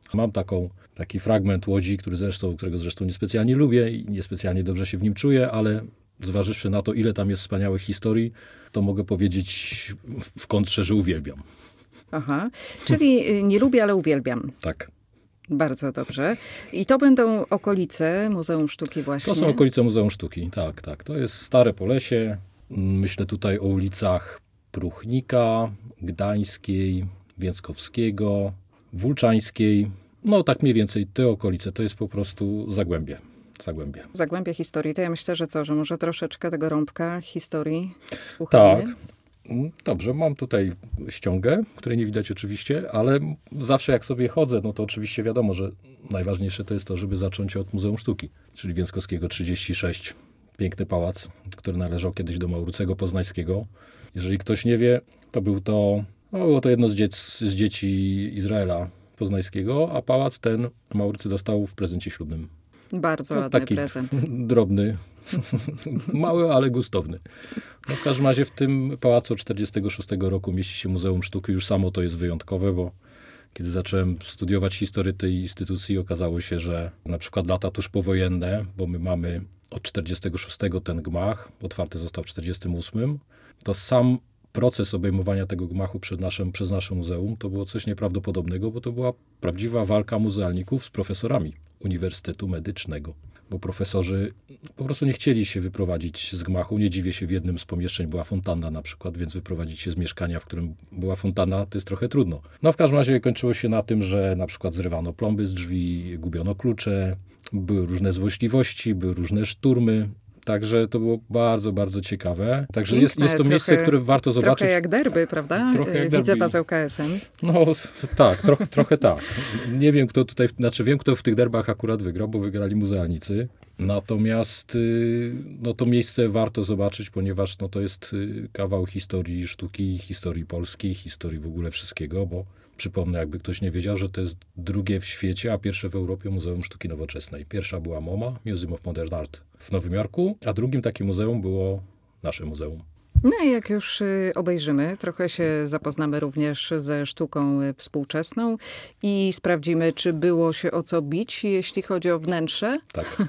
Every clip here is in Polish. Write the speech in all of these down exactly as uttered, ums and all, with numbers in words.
Mam taką, taki fragment Łodzi, który zresztą, którego zresztą niespecjalnie lubię i niespecjalnie dobrze się w nim czuję, ale zważywszy na to, ile tam jest wspaniałych historii, to mogę powiedzieć w kontrze, że uwielbiam. Aha, czyli nie lubię, ale uwielbiam. Tak. Bardzo dobrze. I to będą okolice Muzeum Sztuki właśnie? To są okolice Muzeum Sztuki, tak, tak. To jest Stare Polesie. Myślę tutaj o ulicach Pruchnika, Gdańskiej, Więckowskiego, Wulczańskiej. No tak mniej więcej te okolice. To jest po prostu Zagłębie. Zagłębie. Zagłębie historii. To ja myślę, że co, że może troszeczkę tego rąbka historii uchylimy? Tak. Dobrze, mam tutaj ściągę, której nie widać oczywiście, ale zawsze jak sobie chodzę, no to oczywiście wiadomo, że najważniejsze to jest to, żeby zacząć od Muzeum Sztuki, czyli Więckowskiego trzydzieści sześć. Piękny pałac, który należał kiedyś do Maurycego Poznańskiego. Jeżeli ktoś nie wie, to był to, no było to jedno z, dziec, z dzieci Izraela Poznańskiego, a pałac ten Maurycy dostał w prezencie ślubnym. Bardzo no, ładny taki prezent. Drobny, mały, ale gustowny. No w każdym razie w tym pałacu od czterdziestego szóstego roku mieści się Muzeum Sztuki. Już samo to jest wyjątkowe, bo kiedy zacząłem studiować historię tej instytucji, okazało się, że na przykład lata tuż powojenne, bo my mamy od czterdziestego szóstego ten gmach, otwarty został w czterdziestym ósmym, to sam proces obejmowania tego gmachu przez nasze, przez nasze muzeum to było coś nieprawdopodobnego, bo to była prawdziwa walka muzealników z profesorami Uniwersytetu Medycznego. Bo profesorzy po prostu nie chcieli się wyprowadzić z gmachu. Nie dziwię się, w jednym z pomieszczeń była fontanna na przykład, więc wyprowadzić się z mieszkania, w którym była fontanna, to jest trochę trudno. No w każdym razie kończyło się na tym, że na przykład zrywano plomby z drzwi, gubiono klucze, były różne złośliwości, były różne szturmy. Także to było bardzo, bardzo ciekawe. Także Piękne, jest, jest to miejsce, trochę, które warto zobaczyć. Trochę jak derby, prawda? Trochę jak Widzę derby. was K S M. No tak, trochę, trochę tak. Nie wiem, kto tutaj, znaczy wiem, kto w tych derbach akurat wygrał, bo wygrali muzealnicy. Natomiast no, to miejsce warto zobaczyć, ponieważ no, to jest kawał historii sztuki, historii polskiej, historii w ogóle wszystkiego, bo przypomnę, jakby ktoś nie wiedział, że to jest drugie w świecie, a pierwsze w Europie Muzeum Sztuki Nowoczesnej. Pierwsza była MoMA, Museum of Modern Art w Nowym Jorku, a drugim takim muzeum było nasze muzeum. No i jak już obejrzymy, trochę się zapoznamy również ze sztuką współczesną i sprawdzimy, czy było się o co bić, jeśli chodzi o wnętrze. Tak.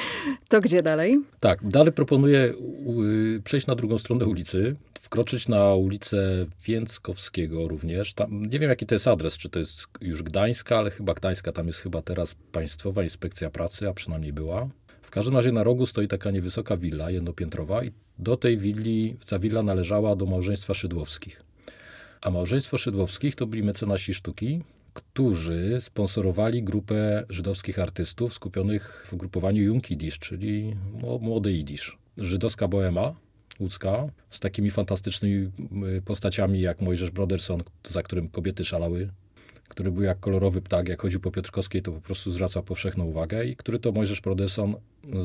To gdzie dalej? Tak, dalej proponuję przejść na drugą stronę ulicy, wkroczyć na ulicę Więckowskiego również. Tam, nie wiem, jaki to jest adres, czy to jest już Gdańska, ale chyba Gdańska, tam jest chyba teraz Państwowa Inspekcja Pracy, a przynajmniej była. W każdym razie na rogu stoi taka niewysoka willa jednopiętrowa i do tej willi, ta willa należała do małżeństwa Szydłowskich. A małżeństwo Szydłowskich to byli mecenasi sztuki, którzy sponsorowali grupę żydowskich artystów skupionych w grupowaniu Jung Jidysz, czyli młody jidysz. Żydowska bohema łódzka z takimi fantastycznymi postaciami jak Mojżesz Broderson, za którym kobiety szalały, który był jak kolorowy ptak, jak chodził po Piotrkowskiej, to po prostu zwracał powszechną uwagę i który to Mojżesz Broderson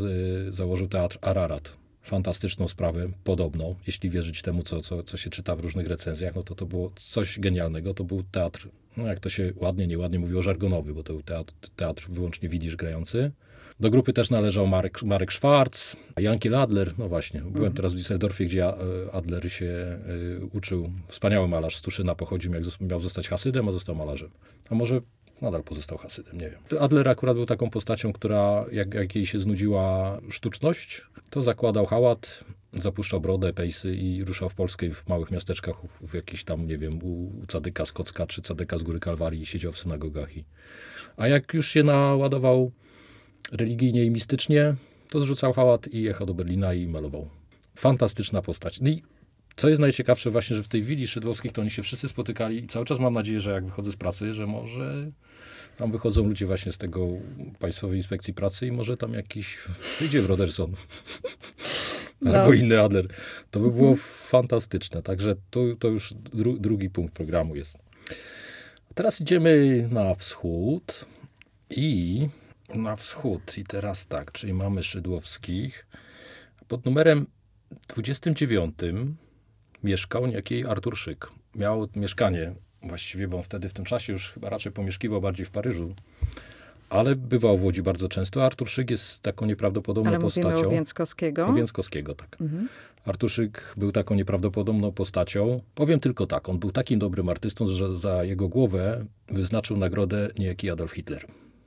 z, założył teatr Ararat. Fantastyczną sprawę, podobną, jeśli wierzyć temu, co, co, co się czyta w różnych recenzjach, no to to było coś genialnego. To był teatr, no jak to się ładnie, nieładnie mówiło, żargonowy, bo to był teatr, teatr wyłącznie widzisz grający. Do grupy też należał Marek, Marek Schwarz, Jankiel Adler, no właśnie. Byłem mhm. teraz w Düsseldorfie, gdzie Adler się y, uczył. Wspaniały malarz z Tuszyna pochodził, jak miał zostać Hasydem, a został malarzem. A może nadal pozostał Hasydem, nie wiem. Adler akurat był taką postacią, która jak, jak jej się znudziła sztuczność, to zakładał hałat, zapuszczał brodę, pejsy i ruszał w Polskę i w małych miasteczkach, w jakiś tam, nie wiem, u, u Cadyka z Kocka czy Cadyka z Góry Kalwarii siedział w synagogach. I, a jak już się naładował religijnie i mistycznie, to zrzucał hałat i jechał do Berlina i malował. Fantastyczna postać. I co jest najciekawsze właśnie, że w tej willi Szydłowskich to oni się wszyscy spotykali i cały czas mam nadzieję, że jak wychodzę z pracy, że może tam wychodzą ludzie właśnie z tego Państwowej Inspekcji Pracy i może tam jakiś wyjdzie Broderson. No. Albo inny Adler. To by było fantastyczne. Także to, to już dru, drugi punkt programu jest. Teraz idziemy na wschód i na wschód. I teraz tak, czyli mamy Szydłowskich. Pod numerem dwudziestym dziewiątym mieszkał niejaki Artur Szyk. Miał mieszkanie właściwie, bo on wtedy w tym czasie już chyba raczej pomieszkiwał bardziej w Paryżu. Ale bywał w Łodzi bardzo często. Artur Szyk jest taką nieprawdopodobną Ale postacią. mówimy o Więckowskiego? O Więckowskiego, tak. Mhm. Artuszyk był taką nieprawdopodobną postacią. Powiem tylko tak, on był takim dobrym artystą, że za jego głowę wyznaczył nagrodę niejaki Adolf Hitler.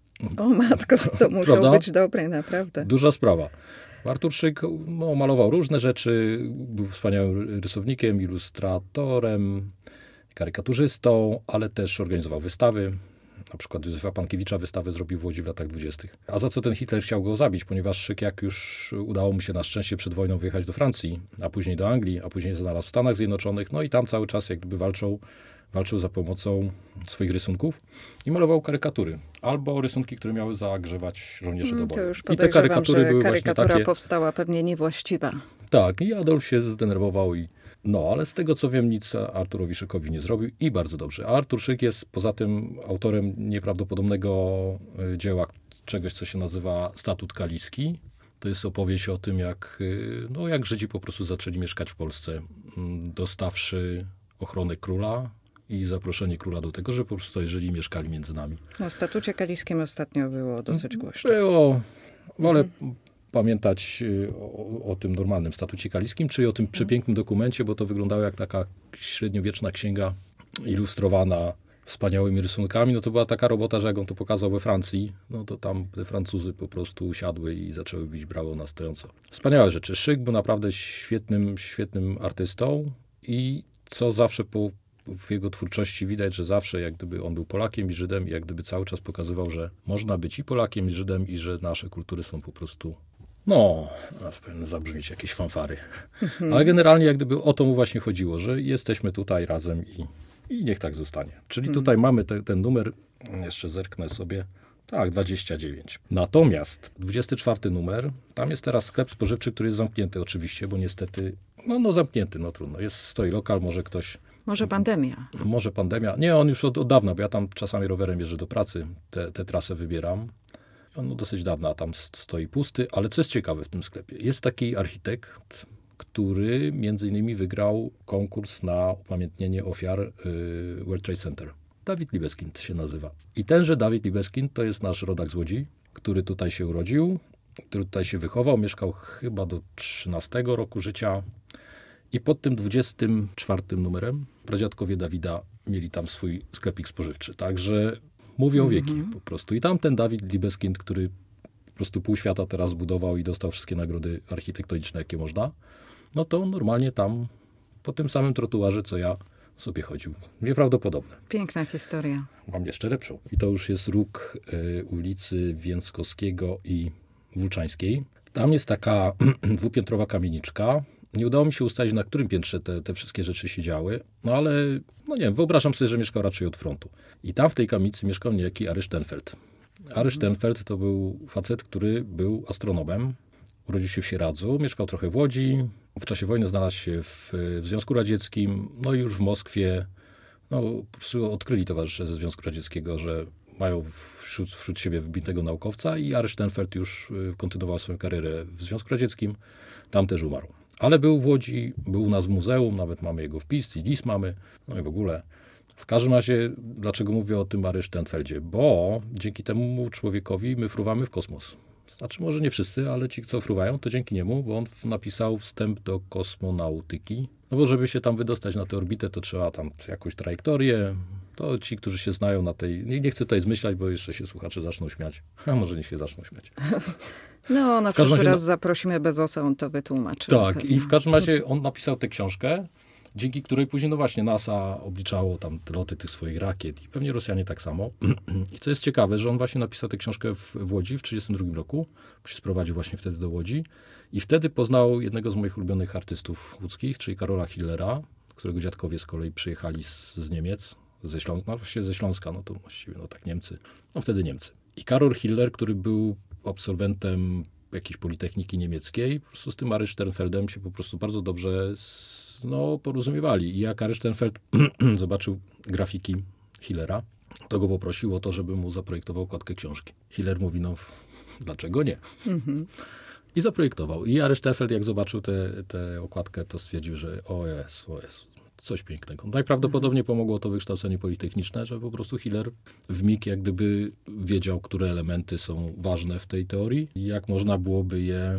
O matko, to musiał być dobry, naprawdę. Duża sprawa. Artuszyk no, malował różne rzeczy, był wspaniałym rysownikiem, ilustratorem, karykaturzystą, ale też organizował wystawy. Na przykład Józefa Pankiewicza wystawę zrobił w Łodzi w latach dwudziestych. A za co ten Hitler chciał go zabić? Ponieważ Szyk, jak już udało mu się na szczęście przed wojną wyjechać do Francji, a później do Anglii, a później znalazł w Stanach Zjednoczonych, no i tam cały czas jak gdyby walczył, walczył za pomocą swoich rysunków i malował karykatury. Albo rysunki, które miały zagrzewać żołnierzy do boju. To już I te karykatury że były karykatura właśnie takie. powstała pewnie niewłaściwa. Tak, i Adolf się zdenerwował i no, ale z tego co wiem, nic Arturowi Szykowi nie zrobił i bardzo dobrze. A Artur Szyk jest poza tym autorem nieprawdopodobnego dzieła, czegoś co się nazywa Statut Kaliski. To jest opowieść o tym, jak, no, jak Żydzi po prostu zaczęli mieszkać w Polsce, dostawszy ochronę króla i zaproszenie króla do tego, że po prostu żyli, mieszkali między nami. O Statucie Kaliskim ostatnio było dosyć głośno. Było, wolę mhm. pamiętać o, o tym normalnym Statucie Kaliskim, czy o tym przepięknym dokumencie, bo to wyglądało jak taka średniowieczna księga ilustrowana wspaniałymi rysunkami. No to była taka robota, że jak on to pokazał we Francji, no to tam te Francuzy po prostu usiadły i zaczęły bić brawo na stojąco. Wspaniałe rzeczy. Szyk był naprawdę świetnym, świetnym artystą i co zawsze po, w jego twórczości widać, że zawsze jak gdyby on był Polakiem i Żydem i jak gdyby cały czas pokazywał, że można być i Polakiem i Żydem i że nasze kultury są po prostu no, teraz powinny zabrzmieć jakieś fanfary. Mhm. Ale generalnie jak gdyby o to mu właśnie chodziło, że jesteśmy tutaj razem i, i niech tak zostanie. Czyli mhm. tutaj mamy te, ten numer, jeszcze zerknę sobie, tak, dwadzieścia dziewięć. Natomiast dwudziesty czwarty numer, tam jest teraz sklep spożywczy, który jest zamknięty oczywiście, bo niestety, no, no zamknięty, no trudno. Jest, stoi lokal, może ktoś... Może pandemia. Może pandemia. Nie, on już od, od dawna, bo ja tam czasami rowerem jeżdżę do pracy, tę te, trasę wybieram. On dosyć dawna tam stoi pusty, ale co jest ciekawe w tym sklepie? Jest taki architekt, który między innymi wygrał konkurs na upamiętnienie ofiar y, World Trade Center. Dawid Libeskind się nazywa. I tenże Dawid Libeskind to jest nasz rodak z Łodzi, który tutaj się urodził, który tutaj się wychował, mieszkał chyba do trzynastego roku życia i pod tym dwudziestym czwartym numerem pradziadkowie Dawida mieli tam swój sklepik spożywczy. Także mówię o wieki mm-hmm. po prostu. I tam ten Dawid Libeskind, który po prostu pół świata teraz zbudował i dostał wszystkie nagrody architektoniczne, jakie można, no to normalnie tam po tym samym trotuarze, co ja sobie chodził. Nieprawdopodobne. Piękna historia. Mam jeszcze lepszą. I to już jest róg y, ulicy Więckowskiego i Włóczańskiej. Tam jest taka dwupiętrowa kamieniczka. Nie udało mi się ustalić, na którym piętrze te, te wszystkie rzeczy się działy, no ale, no nie wiem, wyobrażam sobie, że mieszkał raczej od frontu. I tam w tej kamienicy mieszkał niejaki Ary Sternfeld. Ary Sternfeld to był facet, który był astronomem, urodził się w Sieradzu, mieszkał trochę w Łodzi, w czasie wojny znalazł się w, w Związku Radzieckim, no i już w Moskwie, no po prostu odkryli towarzysze ze Związku Radzieckiego, że mają wśród, wśród siebie wybitnego naukowca i Ary Sternfeld już kontynuował swoją karierę w Związku Radzieckim, tam też umarł. Ale był w Łodzi, był u nas w muzeum, nawet mamy jego wpis, i list mamy, no i w ogóle. W każdym razie, dlaczego mówię o tym Ary Sternfeldzie? Bo dzięki temu człowiekowi my fruwamy w kosmos. Znaczy może nie wszyscy, ale ci, co fruwają, to dzięki niemu, bo on napisał wstęp do kosmonautyki. No bo żeby się tam wydostać na tę orbitę, to trzeba tam jakąś trajektorię. To ci, którzy się znają na tej... Nie, nie chcę tutaj zmyślać, bo jeszcze się słuchacze zaczną śmiać. A może nie się zaczną śmiać. No, na przyszły raz zaprosimy Bezosa, on to wytłumaczy. Tak, i w każdym razie on napisał tę książkę, dzięki której później, no właśnie, NASA obliczało tam loty tych swoich rakiet i pewnie Rosjanie tak samo. I co jest ciekawe, że on właśnie napisał tę książkę w, w Łodzi w trzydziestym drugim roku, bo się sprowadził właśnie wtedy do Łodzi i wtedy poznał jednego z moich ulubionych artystów łódzkich, czyli Karola Hillera, którego dziadkowie z kolei przyjechali z, z Niemiec, ze Śląska, no właściwie ze Śląska, no to właściwie, no tak Niemcy, no wtedy Niemcy. I Karol Hiller, który był absolwentem jakiejś politechniki niemieckiej, po prostu z tym Ary Sternfeldem się po prostu bardzo dobrze no, porozumiewali. I jak Ary Sternfeld zobaczył grafiki Hillera, to go poprosił o to, żeby mu zaprojektował okładkę książki. Hiller mówi, no dlaczego nie? Mm-hmm. I zaprojektował. I Ary Sternfeld, jak zobaczył tę okładkę, to stwierdził, że o jest, o jest, coś pięknego. Najprawdopodobniej pomogło to wykształcenie politechniczne, że po prostu Hiller w mig jak gdyby wiedział, które elementy są ważne w tej teorii i jak można byłoby je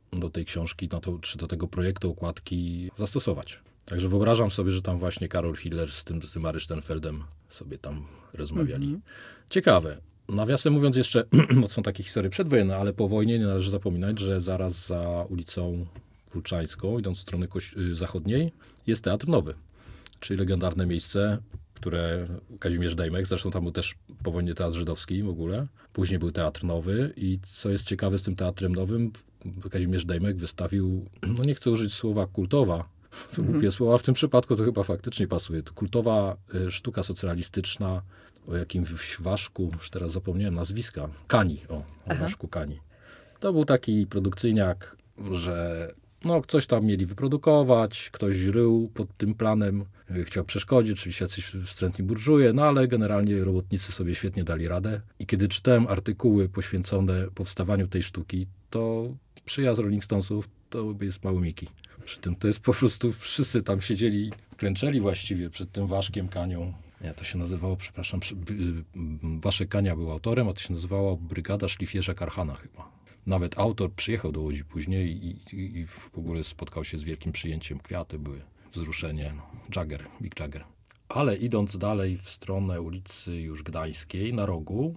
do tej książki, na to, czy do tego projektu okładki zastosować. Także wyobrażam sobie, że tam właśnie Karol Hiller z tym, z tym Arysteinfeldem sobie tam rozmawiali. Mm-hmm. Ciekawe. Nawiasem mówiąc jeszcze, bo są takie historie przedwojenne, ale po wojnie nie należy zapominać, że zaraz za ulicą Wólczańską, idąc w stronę koś- zachodniej, jest Teatr Nowy, czyli legendarne miejsce, które Kazimierz Dejmek, zresztą tam był też po wojnie Teatr Żydowski w ogóle, później był Teatr Nowy i co jest ciekawe z tym Teatrem Nowym, Kazimierz Dejmek wystawił, no nie chcę użyć słowa kultowa, to głupie mm-hmm. słowa, w tym przypadku to chyba faktycznie pasuje, to kultowa y, sztuka socjalistyczna o jakimś Waszku, już teraz zapomniałem nazwiska, Kani, o, o Waszku Kani. To był taki produkcyjniak, że no, coś tam mieli wyprodukować, ktoś rył pod tym planem, chciał przeszkodzić, oczywiście jacyś wstrętni burżuje, no ale generalnie robotnicy sobie świetnie dali radę. I kiedy czytałem artykuły poświęcone powstawaniu tej sztuki, to przyjazd Rolling Stonesów to jest mały Miki. Przy tym to jest po prostu, wszyscy tam siedzieli, klęczeli właściwie przed tym Waszkiem Kanią. Nie, to się nazywało, przepraszam, Waszek Kania był autorem, a to się nazywało Brygada Szlifierza Karhana chyba. Nawet autor przyjechał do Łodzi później i, i, i w ogóle spotkał się z wielkim przyjęciem. Kwiaty były, wzruszenie, no, Jagger, Mick Jagger. Ale idąc dalej w stronę ulicy już Gdańskiej, na rogu,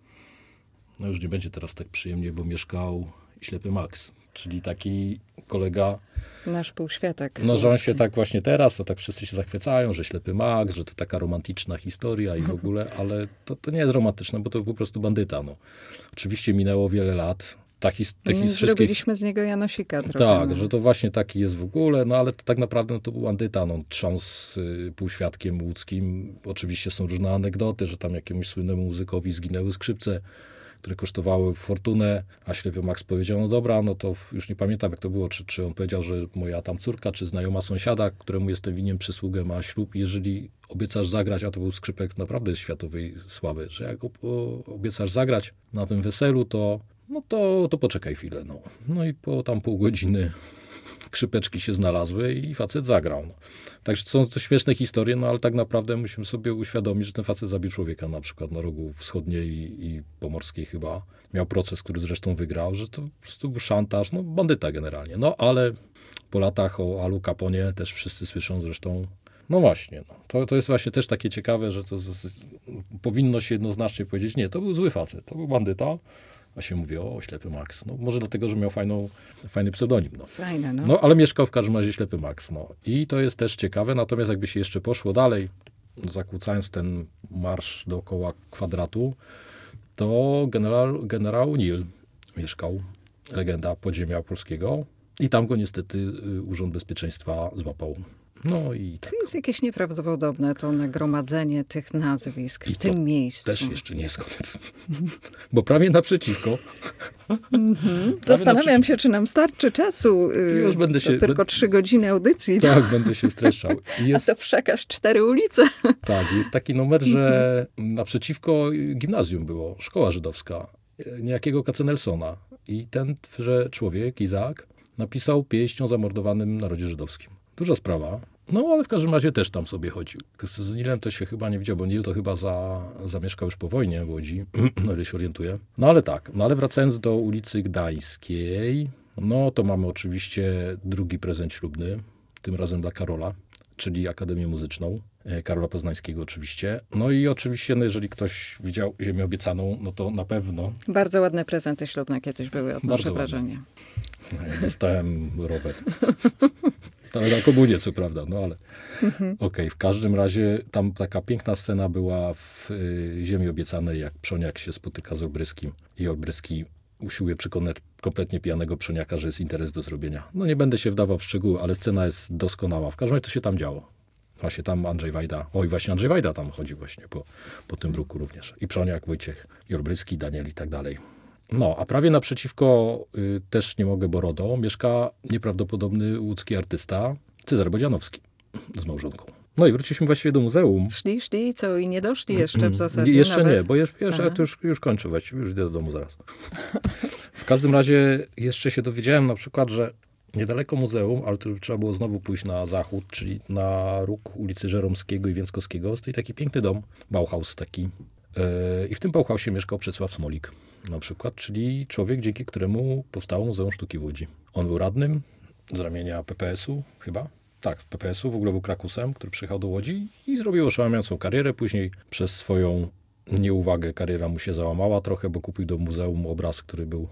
no już nie będzie teraz tak przyjemnie, bo mieszkał Ślepy Max, czyli taki kolega... Nasz półświatek. No, że on się tak właśnie teraz, to tak wszyscy się zachwycają, że Ślepy Max, że to taka romantyczna historia i w ogóle, ale to, to nie jest romantyczne, bo to po prostu bandyta. No. Oczywiście minęło wiele lat. Taki, taki Zrobiliśmy wszystkich... z niego Janosika trochę. Tak, no. że to właśnie taki jest w ogóle, no ale to tak naprawdę no, to był bandyta, no, trząs y, półświadkiem łódzkim. Oczywiście są różne anegdoty, że tam jakiemuś słynnemu muzykowi zginęły skrzypce, które kosztowały fortunę, a Ślepy Max powiedział, no dobra, no to już nie pamiętam jak to było, czy, czy on powiedział, że moja tam córka, czy znajoma sąsiada, któremu jestem winien przysługę, ma ślub, jeżeli obiecasz zagrać, a to był skrzypek naprawdę światowej sławy, że jak obiecasz zagrać na tym weselu, to no to, to poczekaj chwilę. No. no i po tam pół godziny skrzypeczki się znalazły i facet zagrał. No. Także są to śmieszne historie, no ale tak naprawdę musimy sobie uświadomić, że ten facet zabił człowieka na przykład na rogu wschodniej i, i pomorskiej chyba. Miał proces, który zresztą wygrał, że to po prostu był szantaż, no bandyta generalnie. No ale po latach o Alu Caponie też wszyscy słyszą zresztą. No właśnie, no. To, to jest właśnie też takie ciekawe, że to z, z, powinno się jednoznacznie powiedzieć, nie, to był zły facet, to był bandyta. A się mówi o Ślepy Max. No, może dlatego, że miał fajną, fajny pseudonim. No. Fajne, no. no. Ale mieszkał w każdym razie Ślepy Max. No. I to jest też ciekawe. Natomiast jakby się jeszcze poszło dalej, zakłócając ten marsz dookoła kwadratu, to generał, generał Nil mieszkał, legenda podziemia polskiego. I tam go niestety Urząd Bezpieczeństwa złapał. No i tak. To jest jakieś nieprawdopodobne, to nagromadzenie tych nazwisk I w tym miejscu. Też jeszcze nie jest koniec. Bo prawie naprzeciwko. Mm-hmm. Zastanawiam naprzeciw... się, czy nam starczy czasu. Ty już będę się... To tylko trzy godziny audycji. Tak, no. będę się streszczał. Jest... A to wszak aż cztery ulice. Tak, jest taki numer, że naprzeciwko gimnazjum było, szkoła żydowska, niejakiego Katzenelsona. I tenże człowiek, Izaak, napisał pieśń o zamordowanym narodzie żydowskim. Duża sprawa. No, ale w każdym razie też tam sobie chodził. Z Nilem to się chyba nie widział, bo Nil to chyba za, zamieszkał już po wojnie w Łodzi, o ile się orientuję. No ale tak, no ale wracając do ulicy Gdańskiej, no to mamy oczywiście drugi prezent ślubny, tym razem dla Karola, czyli Akademię Muzyczną. Karola Poznańskiego oczywiście. No i oczywiście, no jeżeli ktoś widział Ziemię Obiecaną, no to na pewno. Bardzo ładne prezenty ślubne kiedyś były, odnoszę wrażenie. Ja dostałem rower. Ale na komunie, co prawda, no ale mhm. okej, okay. W każdym razie tam taka piękna scena była w y, Ziemi Obiecanej, jak Przoniak się spotyka z Olbryskim i Olbryski usiłuje przekonać kompletnie pijanego Przoniaka, że jest interes do zrobienia. No nie będę się wdawał w szczegóły, ale scena jest doskonała. W każdym razie to się tam działo. Właśnie tam Andrzej Wajda, oj właśnie Andrzej Wajda tam chodzi właśnie po, po tym bruku również. I Przoniak, Wojciech, i Olbryski, Daniel i tak dalej. No, a prawie naprzeciwko, y, też nie mogę Borodo, mieszka nieprawdopodobny łódzki artysta Cezary Bodzianowski z małżonką. No i wróciliśmy właściwie do muzeum. Szli, szli, co i nie doszli jeszcze w zasadzie Jeszcze nawet. nie, bo jeszcze, jeszcze to już, już kończę właściwie, już idę do domu zaraz. W każdym razie jeszcze się dowiedziałem na przykład, że niedaleko muzeum, ale tu trzeba było znowu pójść na zachód, czyli na róg ulicy Żeromskiego i Więckowskiego, stoi taki piękny dom, Bauhaus taki, I w tym Bauhausie mieszkał Czesław Smolik na przykład, czyli człowiek, dzięki któremu powstało Muzeum Sztuki w Łodzi. On był radnym z ramienia P P S u chyba. Tak, z P P S u, w ogóle był krakusem, który przyjechał do Łodzi i zrobił oszałamiającą karierę. Później przez swoją nieuwagę kariera mu się załamała trochę, bo kupił do muzeum obraz, który był...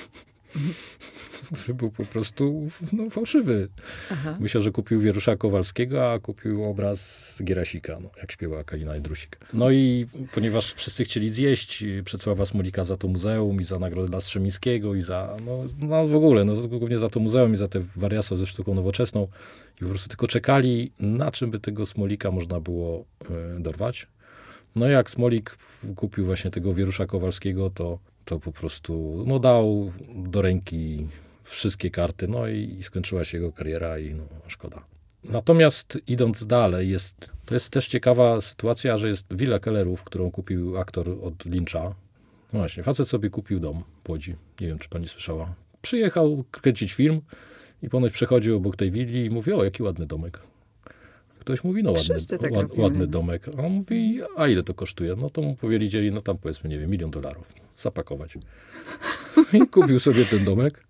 który był po prostu no, fałszywy. Aha. Myślał, że kupił Wierusza Kowalskiego, a kupił obraz Gierasika, no, jak śpiewała Kalina Jędrusik. No i ponieważ wszyscy chcieli zjeść Czesława Smolika za to muzeum i za nagrodę dla Strzemińskiego i za, no, no w ogóle, no głównie za to muzeum i za te wariactwo ze sztuką nowoczesną i po prostu tylko czekali, na czym by tego Smolika można było y, dorwać. No i jak Smolik kupił właśnie tego Wierusza Kowalskiego, to to po prostu no, dał do ręki wszystkie karty, no i, i skończyła się jego kariera i no, szkoda. Natomiast idąc dalej, jest, to jest też ciekawa sytuacja, że jest Villa Kellerów, którą kupił aktor od Lyncha. No właśnie, facet sobie kupił dom w Łodzi. Nie wiem, czy pani słyszała. Przyjechał kręcić film i ponoć przechodził obok tej willi i mówi, o, jaki ładny domek. Ktoś mówi, no ładny, tak ład, ładny domek. A on mówi, a ile to kosztuje? No to mu powiedzieli, no tam powiedzmy, nie wiem, milion dolarów. Zapakować. I kupił sobie ten domek.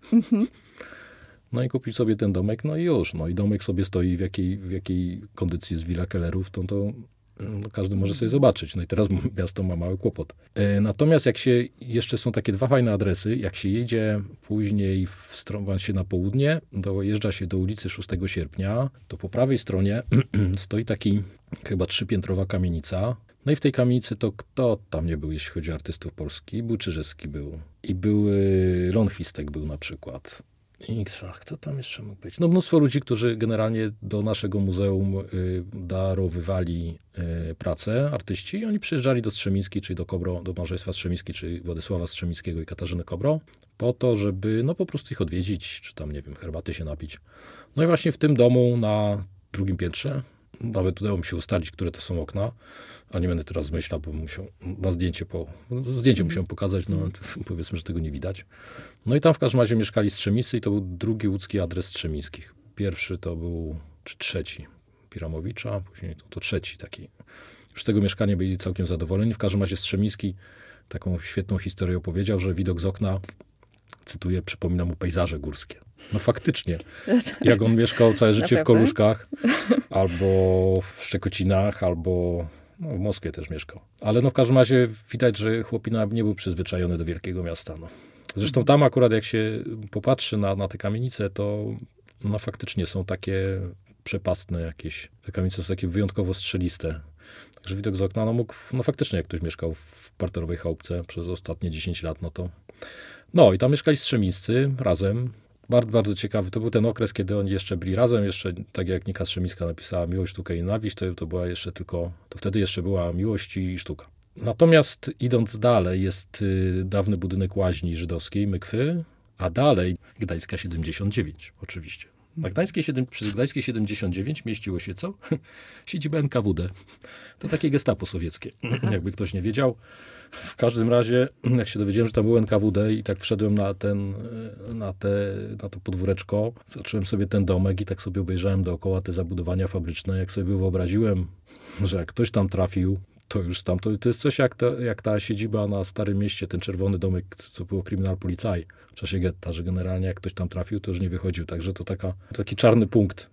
No i kupił sobie ten domek, no i już. No i domek sobie stoi w jakiej, w jakiej kondycji jest Villa Kellerów, to, to no, każdy może sobie zobaczyć. No i teraz miasto ma mały kłopot. E, natomiast jak się, jeszcze są takie dwa fajne adresy, jak się jedzie później w stronę się na południe, dojeżdża się do ulicy szóstego sierpnia, to po prawej stronie stoi taki chyba trzypiętrowa kamienica. No i w tej kamienicy to kto tam nie był, jeśli chodzi o artystów polskich? Był Czyżewski był. I był Lonchwistek był na przykład. I kto tam jeszcze mógł być? No mnóstwo ludzi, którzy generalnie do naszego muzeum y, darowywali y, pracę, artyści. I oni przyjeżdżali do Strzemińskiej, czyli do Kobro, do małżeństwa Strzemińskiej, czyli Władysława Strzemińskiego i Katarzyny Kobro, po to, żeby no po prostu ich odwiedzić, czy tam, nie wiem, herbaty się napić. No i właśnie w tym domu na drugim piętrze, nawet udało mi się ustalić, które to są okna, a nie będę teraz zmyślał, bo musiał na zdjęcie po, zdjęcie musiałem pokazać, no powiedzmy, że tego nie widać. No i tam w każdym razie mieszkali Strzemińscy i to był drugi łódzki adres Strzemińskich. Pierwszy to był, czy trzeci, Piramowicza, później to, to trzeci taki. Już z tego mieszkania byli całkiem zadowoleni. W każdym razie Strzemiński taką świetną historię opowiedział, że widok z okna, cytuję, przypomina mu pejzaże górskie. No faktycznie. Jak on mieszkał całe życie w Koluszkach, albo w Szczekocinach, albo no, w Moskwie też mieszkał. Ale no w każdym razie widać, że chłopina nie był przyzwyczajony do wielkiego miasta. No. Zresztą tam akurat jak się popatrzy na, na te kamienice, to no, faktycznie są takie przepastne jakieś. Te kamienice są takie wyjątkowo strzeliste. Także widok z okna, no mógł, no faktycznie jak ktoś mieszkał w parterowej chałupce przez ostatnie dziesięć lat, no to no i tam mieszkali Strzemińscy razem. Bardzo, bardzo ciekawy. To był ten okres, kiedy oni jeszcze byli razem. Jeszcze, tak jak Nika Strzemińska napisała Miłość, sztuka i nienawiść, to, to była jeszcze tylko, to wtedy jeszcze była miłość i sztuka. Natomiast idąc dalej, jest y, dawny budynek łaźni żydowskiej, Mykwy, a dalej Gdańska siedemdziesiąt dziewięć, oczywiście. Na Gdańskiej, przy Gdańskiej siedemdziesiąt dziewięć mieściło się co? Siedziba N K W D. To takie gestapo sowieckie, jakby ktoś nie wiedział. W każdym razie, jak się dowiedziałem, że tam był N K W D i tak wszedłem na, ten, na, te, na to podwóreczko, zacząłem sobie ten domek i tak sobie obejrzałem dookoła te zabudowania fabryczne. Jak sobie wyobraziłem, że jak ktoś tam trafił, to już tam, to, to jest coś jak ta, jak ta siedziba na Starym Mieście, ten czerwony domek, co było Kryminal Policaj w czasie getta, że generalnie jak ktoś tam trafił, to już nie wychodził. Także to taka, taki czarny punkt,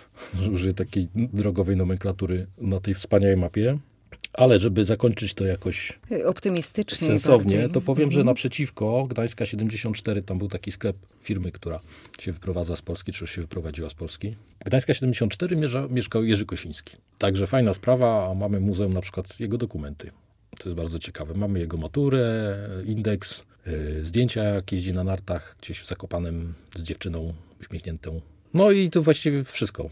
że użyję takiej drogowej nomenklatury na tej wspaniałej mapie. Ale żeby zakończyć to jakoś optymistycznie, sensownie, bardziej. to powiem, mhm. że naprzeciwko Gdańska siedemdziesiąt cztery, tam był taki sklep firmy, która się wyprowadza z Polski, czy już się wyprowadziła z Polski. Gdańska siedemdziesiąt cztery mierza, mieszkał Jerzy Kosiński. Także fajna sprawa, a mamy muzeum na przykład jego dokumenty. To jest bardzo ciekawe. Mamy jego maturę, indeks, yy, zdjęcia jak jeździ na nartach gdzieś w Zakopanem z dziewczyną uśmiechniętą. No i to właściwie wszystko.